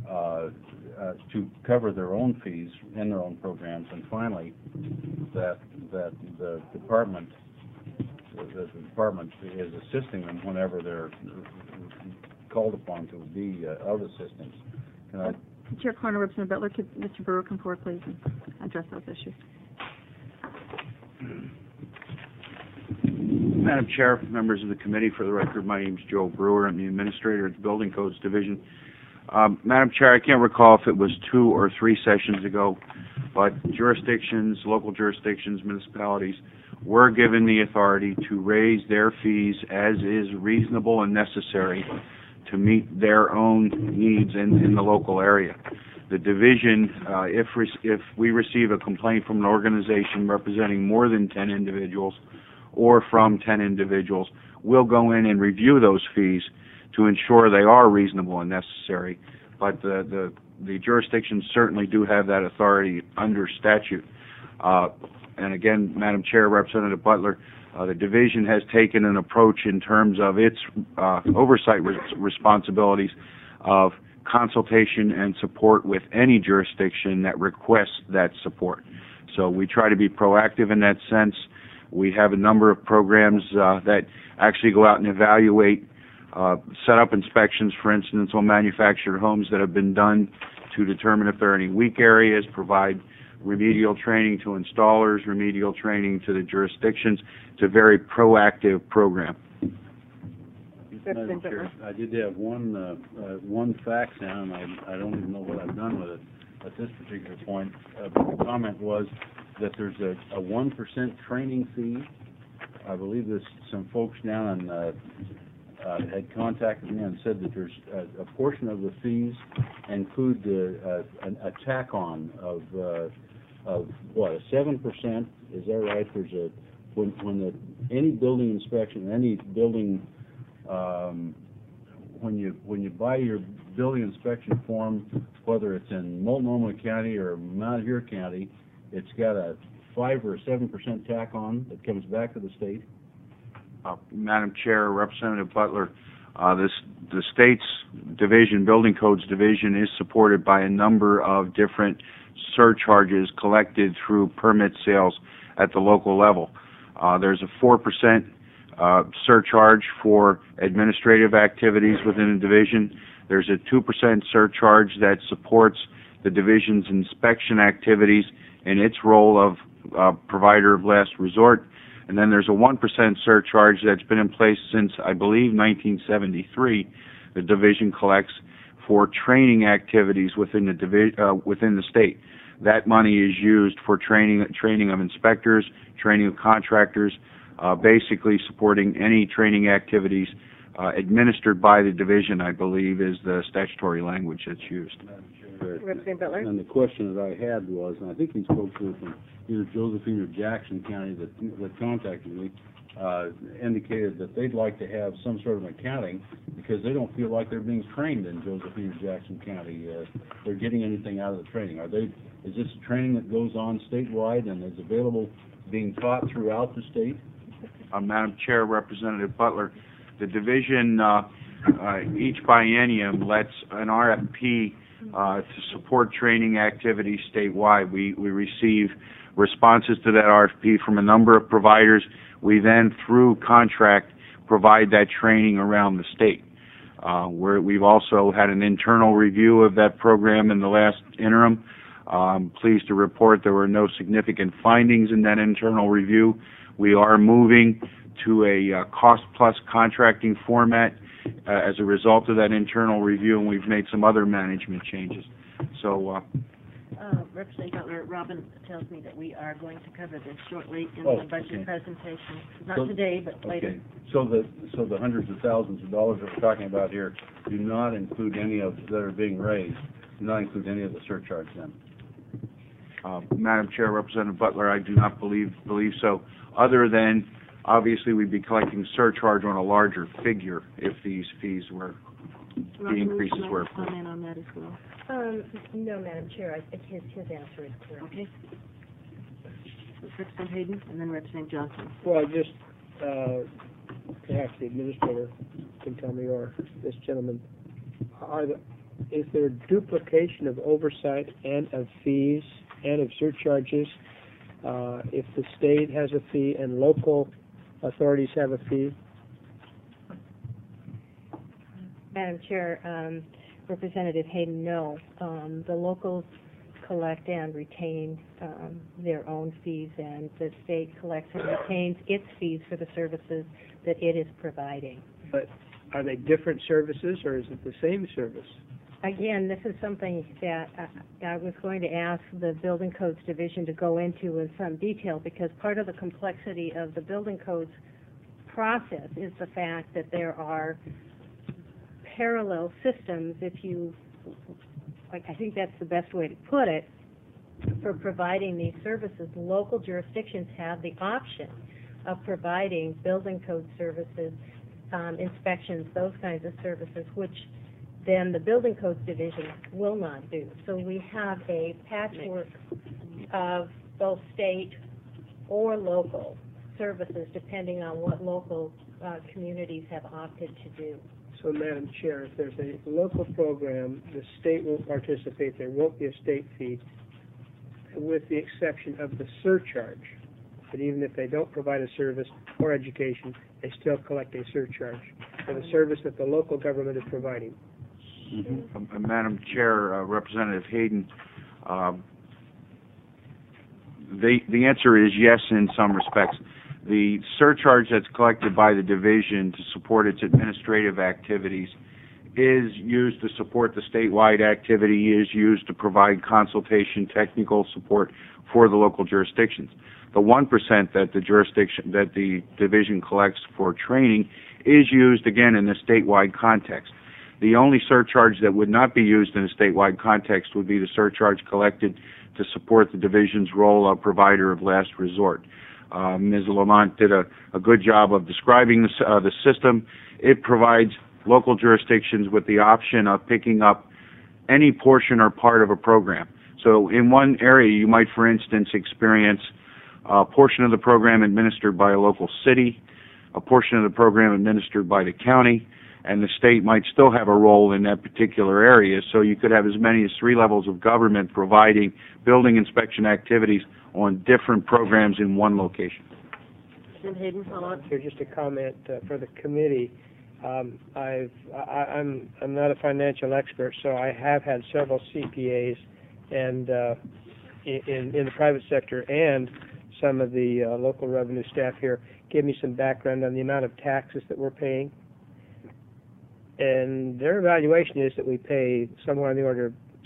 to cover their own fees in their own programs, and finally, that the department is assisting them whenever they're called upon to be of assistance. Can I? Chair Corner, Representative Butler, could Mr. Brewer come forward, please, and address those issues? Madam Chair, members of the committee, for the record, my name is Joe Brewer. I'm the administrator at the Building Codes Division. Madam Chair, I can't recall if it was 2 or 3 sessions ago, but jurisdictions, local jurisdictions, municipalities were given the authority to raise their fees as is reasonable and necessary to meet their own needs in the local area. The division, if we receive a complaint from an organization representing more than 10 individuals or from 10 individuals, we'll go in and review those fees to ensure they are reasonable and necessary. But the jurisdictions certainly do have that authority under statute. And again, Madam Chair, Representative Butler, the division has taken an approach in terms of its oversight responsibilities of consultation and support with any jurisdiction that requests that support. So we try to be proactive in that sense. We have a number of programs that actually go out and evaluate set-up inspections, for instance, on manufactured homes that have been done to determine if there are any weak areas, provide remedial training to installers, remedial training to the jurisdictions. It's a very proactive program. Madam Chair, I did have one fax down, and I don't even know what I've done with it at this particular point. The comment was that there's a 1% training fee. I believe there's some folks down and had contacted me and said that there's a portion of the fees include a tack-on of what, a 7%? Is that right? There's any building inspection, any building, when you buy your building inspection form, whether it's in Multnomah County or Mount Airy County, it's got a 5 or 7% tack-on that comes back to the state. Madam Chair, Representative Butler, the state's division, Building Codes Division, is supported by a number of different surcharges collected through permit sales at the local level. There's a 4% surcharge for administrative activities within the division. There's a 2% surcharge that supports the division's inspection activities in its role of provider of last resort. And then there's a 1% surcharge that's been in place since, I believe, 1973. The division collects for training activities within the state. that money is used for training of inspectors, training of contractors, basically supporting any training activities administered by the division, I believe, is the statutory language that's used. Representative Butler? And the question that I had was, and I think he spoke to it from either Josephine or Jackson County that contacted me, indicated that they'd like to have some sort of accounting because they don't feel like they're being trained in Josephine or Jackson County. They're getting anything out of the training. Is this training that goes on statewide and is available, being taught throughout the state? Madam Chair, Representative Butler, the division each biennium lets an RFP to support training activities statewide. We receive responses to that RFP from a number of providers. We then, through contract, provide that training around the state. We've also had an internal review of that program in the last interim. Pleased to report there were no significant findings in that internal review. We are moving to a cost-plus contracting format as a result of that internal review, and we've made some other management changes. So, Representative Butler, Robin tells me that we are going to cover this shortly in the budget presentation. Not today, but later. Okay. So the hundreds of thousands of dollars that we're talking about here do not include any of that are being raised. Do not include any of the surcharge then. Madam Chair, Representative Butler, I do not believe so. Other than obviously we'd be collecting surcharge on a larger figure if these fees were the increases were. Comment on that as well. No, Madam Chair, his answer is clear. Okay. Representative Hayden, and then Representative Johnson. Well, just perhaps the administrator can tell me, or this gentleman, is there duplication of oversight and of fees and of surcharges if the state has a fee and local authorities have a fee? Madam Chair, Representative Hayden, no. The locals collect and retain their own fees, and the state collects and retains its fees for the services that it is providing. But are they different services, or is it the same service? Again, this is something that I was going to ask the Building Codes Division to go into in some detail, because part of the complexity of the Building Codes process is the fact that there are parallel systems, I think that's the best way to put it, for providing these services. Local jurisdictions have the option of providing building code services, inspections, those kinds of services, which then the Building Codes Division will not do. So we have a patchwork of both state or local services depending on what local communities have opted to do. So, Madam Chair, if there's a local program, the state won't participate, there won't be a state fee, with the exception of the surcharge. But even if they don't provide a service or education, they still collect a surcharge for the service that the local government is providing. Mm-hmm. Madam Chair, Representative Hayden, the answer is yes in some respects. The surcharge that's collected by the division to support its administrative activities is used to support the statewide activity, is used to provide consultation, technical support for the local jurisdictions. The 1% that the division collects for training is used again in the statewide context. The only surcharge that would not be used in a statewide context would be the surcharge collected to support the division's role of provider of last resort. Ms. Lamont did a good job of describing the system. It provides local jurisdictions with the option of picking up any portion or part of a program. So in one area, you might, for instance, experience a portion of the program administered by a local city, a portion of the program administered by the county, and the state might still have a role in that particular area. So you could have as many as 3 levels of government providing building inspection activities on different programs in one location. Representative Hayden, follow up. Here, just a comment for the committee. I'm not a financial expert, so I have had several CPAs and in the private sector and some of the local revenue staff here give me some background on the amount of taxes that we're paying. And their evaluation is that we pay somewhere on the order of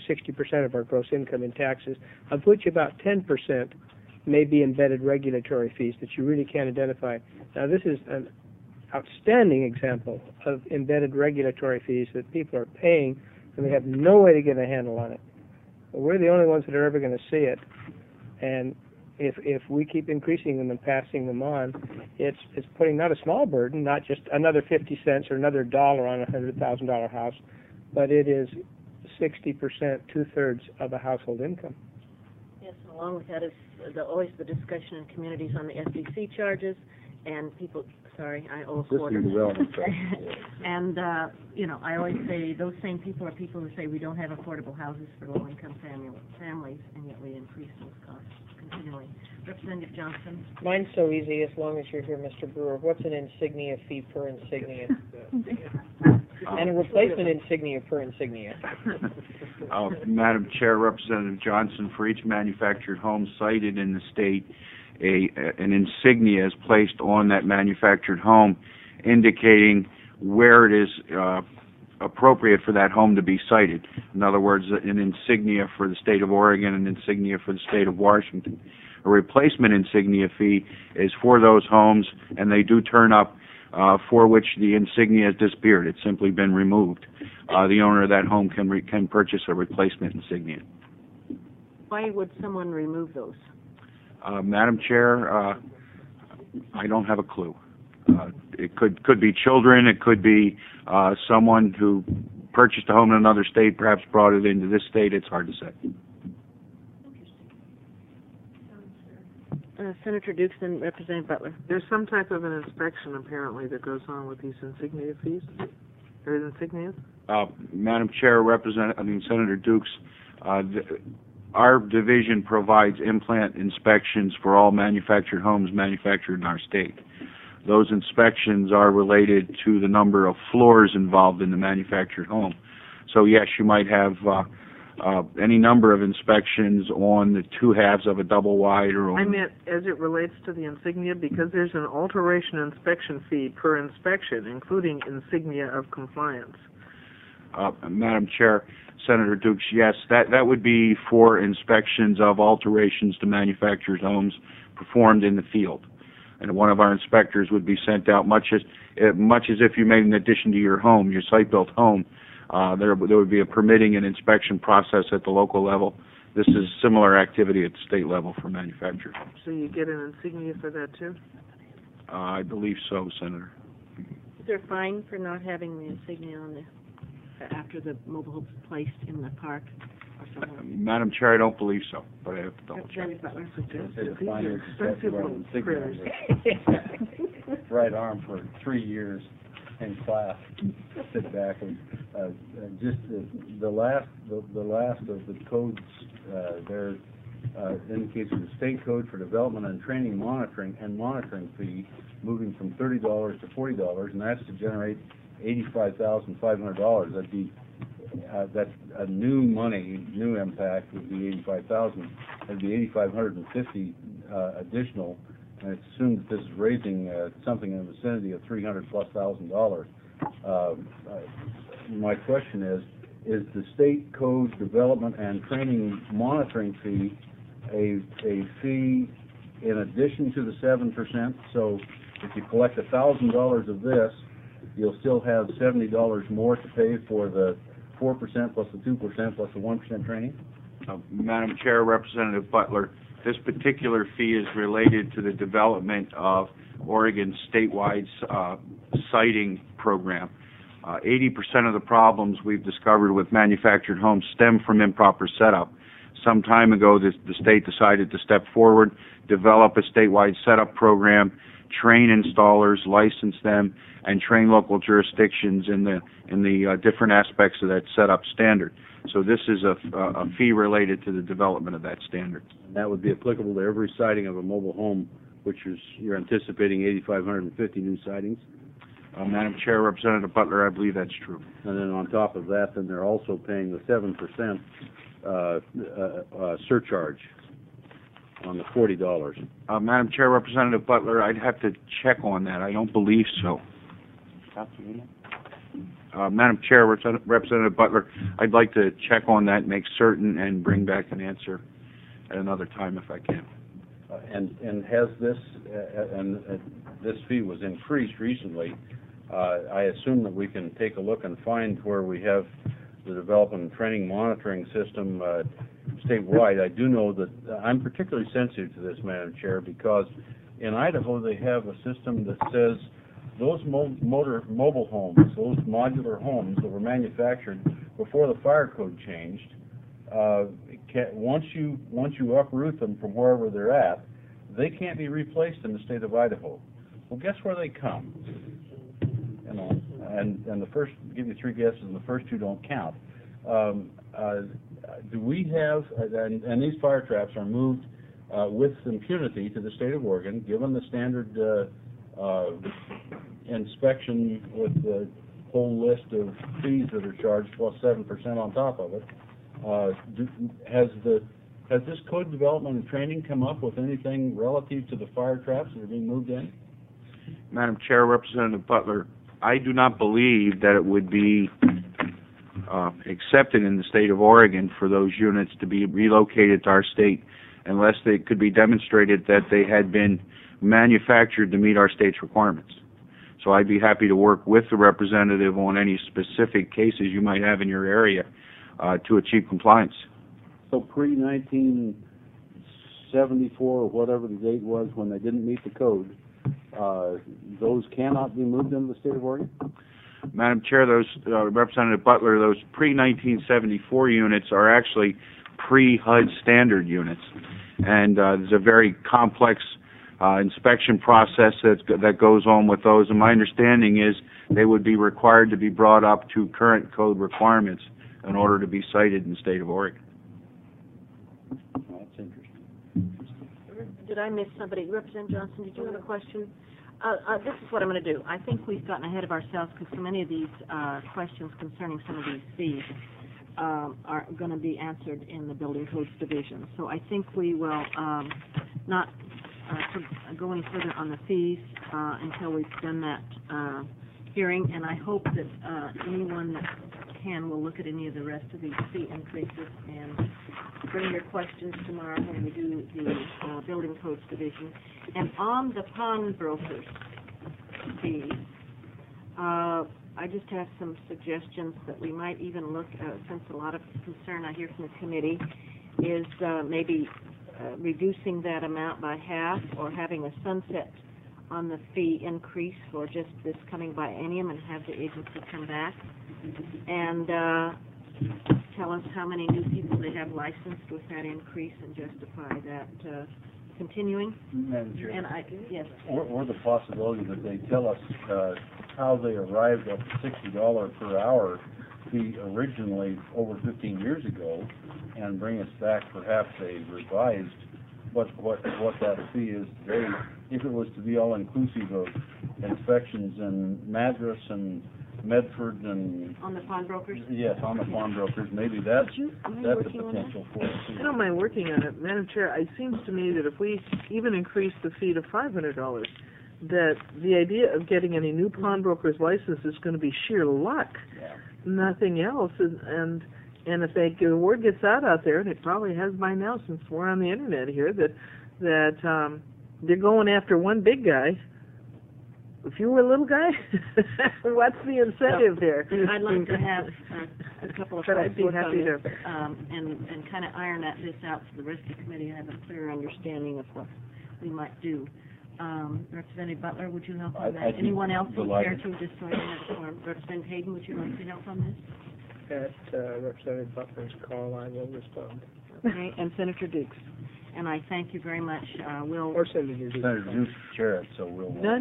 60% of our gross income in taxes, of which about 10% may be embedded regulatory fees that you really can't identify. Now, this is an outstanding example of embedded regulatory fees that people are paying and they have no way to get a handle on it. But we're the only ones that are ever going to see it. And if we keep increasing them and passing them on, it's putting not a small burden, not just another 50 cents or another dollar on a $100,000 house, but it is 60%, two-thirds of a household income. Yes, and along with that is always the discussion in communities on the SDC charges, and people, sorry, I owe a quarter. And, I always say those same people are people who say we don't have affordable houses for low-income families, and yet we increase those costs continually. Representative Johnson? Mine's so easy as long as you're here, Mr. Brewer. What's an insignia fee per insignia? And a replacement insignia per insignia. Madam Chair, Representative Johnson, for each manufactured home sited in the state, an insignia is placed on that manufactured home indicating where it is appropriate for that home to be sited. In other words, an insignia for the state of Oregon, an insignia for the state of Washington. A replacement insignia fee is for those homes, and they do turn up for which the insignia has disappeared. It's simply been removed. The owner of that home can purchase a replacement insignia. Why would someone remove those? Madam Chair, I don't have a clue. It could be children. It could be someone who purchased a home in another state, perhaps brought it into this state. It's hard to say. Senator Dukes and Representative Butler. There's some type of an inspection apparently that goes on with these insignia fees. Or insignias? Madam Chair, Senator Dukes, our division provides implant inspections for all manufactured homes manufactured in our state. Those inspections are related to the number of floors involved in the manufactured home. So yes, you might have any number of inspections on the two halves of a double wide or on... I meant as it relates to the insignia, because there's an alteration inspection fee per inspection, including insignia of compliance. Madam Chair, Senator Dukes, yes, that would be for inspections of alterations to manufactured homes performed in the field. And one of our inspectors would be sent out, much as if you made an addition to your home, your site-built home. There would be a permitting and inspection process at the local level. This is similar activity at the state level for manufacturers. So you get an insignia for that too? I believe so, Senator. Is there a fine for not having the insignia on the after the mobile home is placed in the park or somewhere? Madam Chair, I don't believe so, but I have to double check. Right arm for 3 years in class. Sit back and just the last of the codes there indicates the state code for development and training monitoring fee moving from $30 to $40, and that's to generate $85,500. That'd be that's a new impact would be $85,000. That'd be $8,550 additional, and it's assumed that this is raising something in the vicinity of $300,000+. My question is the state code development and training monitoring fee a fee in addition to the 7%? So if you collect $1,000 of this, you'll still have $70 more to pay for the 4% plus the 2% plus the 1% training? Madam Chair, Representative Butler, this particular fee is related to the development of Oregon's statewide siting program. 80% of the problems we've discovered with manufactured homes stem from improper setup. Some time ago, the state decided to step forward, develop a statewide setup program, train installers, license them, and train local jurisdictions in the different aspects of that setup standard. So this is a fee related to the development of that standard. And that would be applicable to every siting of a mobile home, which is you're anticipating 8,550 new sightings. Madam Chair, Representative Butler, I believe that's true. And then on top of that, then they're also paying the 7% surcharge on the $40. Madam Chair, Representative Butler, I'd have to check on that. I don't believe so. Madam Chair, Representative Butler, I'd like to check on that, make certain, and bring back an answer at another time if I can. And has this, this fee was increased recently, I assume that we can take a look and find where we have the development and training monitoring system statewide. I do know that I'm particularly sensitive to this, Madam Chair, because in Idaho they have a system that says those mobile homes, those modular homes that were manufactured before the fire code changed, once you uproot them from wherever they're at, they can't be replaced in the state of Idaho. Well, guess where they come? You know, and the first, give you three guesses, and the first two don't count. Do we have, and these fire traps are moved with impunity to the state of Oregon, given the standard inspection with the whole list of fees that are charged plus 7% on top of it. Has this code development and training come up with anything relative to the fire traps that are being moved in? Madam Chair, Representative Butler, I do not believe that it would be accepted in the state of Oregon for those units to be relocated to our state unless they could be demonstrated that they had been manufactured to meet our state's requirements. So I'd be happy to work with the representative on any specific cases you might have in your area to achieve compliance. So pre-1974, or whatever the date was when they didn't meet the code, those cannot be moved into the state of Oregon? Madam Chair, those Representative Butler, those pre-1974 units are actually pre-HUD standard units, and there's a very complex inspection process that goes on with those. And my understanding is they would be required to be brought up to current code requirements in order to be cited in the state of Oregon. That's interesting. Did I miss somebody? Representative Johnson, did you have a question? This is what I'm going to do. I think we've gotten ahead of ourselves because so many of these questions concerning some of these fees are going to be answered in the Building Codes Division. So I think we will not go any further on the fees until we've done that hearing, and I hope that anyone that can will look at any of the rest of these fee increases and bring your questions tomorrow when we do the Building Codes Division. And on the pawnbrokers fees, I just have some suggestions that we might even look at, since a lot of concern I hear from the committee is maybe reducing that amount by half or having a sunset on the fee increase for just this coming biennium and have the agency come back and tell us how many new people they have licensed with that increase and justify that continuing. Madam Chair. And yes. Or the possibility that they tell us how they arrived at the $60 per hour fee originally over 15 years ago, and bring us back perhaps a revised what that fee is today. If it was to be all inclusive of inspections in Madras and Medford and on the pawnbrokers? Yes, on the pawnbrokers. Maybe that's a potential for it. I don't mind working on it. Madam Chair, it seems to me that if we even increase the fee to $500, that the idea of getting any new pawnbroker's license is going to be sheer luck, nothing else. And if the word gets out there, and it probably has by now since we're on the internet here, that they're going after one big guy. If you were a little guy, what's the incentive there? I'd like to have a couple of but I'd be work happy on to. this, and kind of iron this out so the rest of the committee have a clearer understanding of what we might do. Representative Butler, would you help on that? Anyone else would care to, just so I don't have a form? Representative Hayden, would you like to help on this? At Representative Butler's call, I will respond. Okay, and Senator Dukes. And I thank you very much. Or Senator Dukes. Senator Dukes chair it, so we'll. No.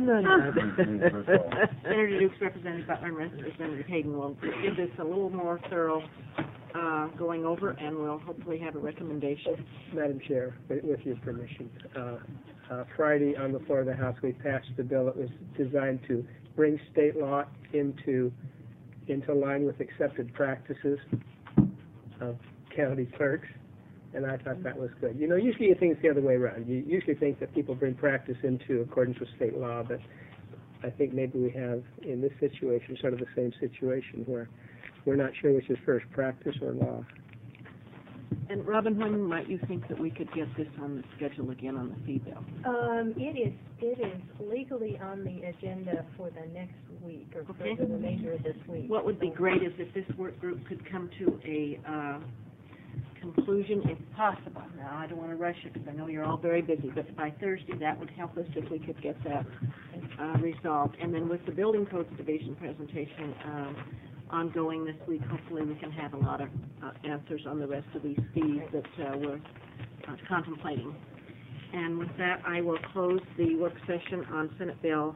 Senator Dukes, Representative Butler, and Representative Hayden will give this a little more thorough going over, and we'll hopefully have a recommendation. Madam Chair, with your permission, Friday on the floor of the House we passed the bill that was designed to bring state law into line with accepted practices of county clerks, and I thought that was good. You know, usually you think it's the other way around. You usually think that people bring practice into accordance with state law, but I think maybe we have, in this situation, sort of the same situation where we're not sure which is first, practice or law. And Robin, when might you think that we could get this on the schedule again on the fee bill? It is legally on the agenda for the next week, or Okay. for the remainder of this week. What would be great is if this work group could come to a conclusion, if possible. Now, I don't want to rush it because I know you're all very busy, but by Thursday, that would help us if we could get that resolved. And then with the Building Codes Division presentation ongoing this week, hopefully we can have a lot of answers on the rest of these fees that we're contemplating. And with that, I will close the work session on Senate Bill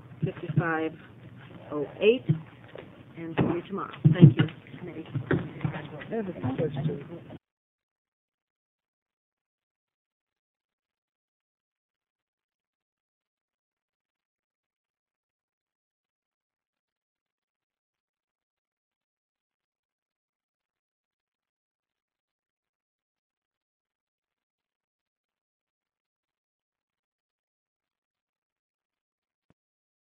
5508, and see you tomorrow. Thank you, committee. I have a question.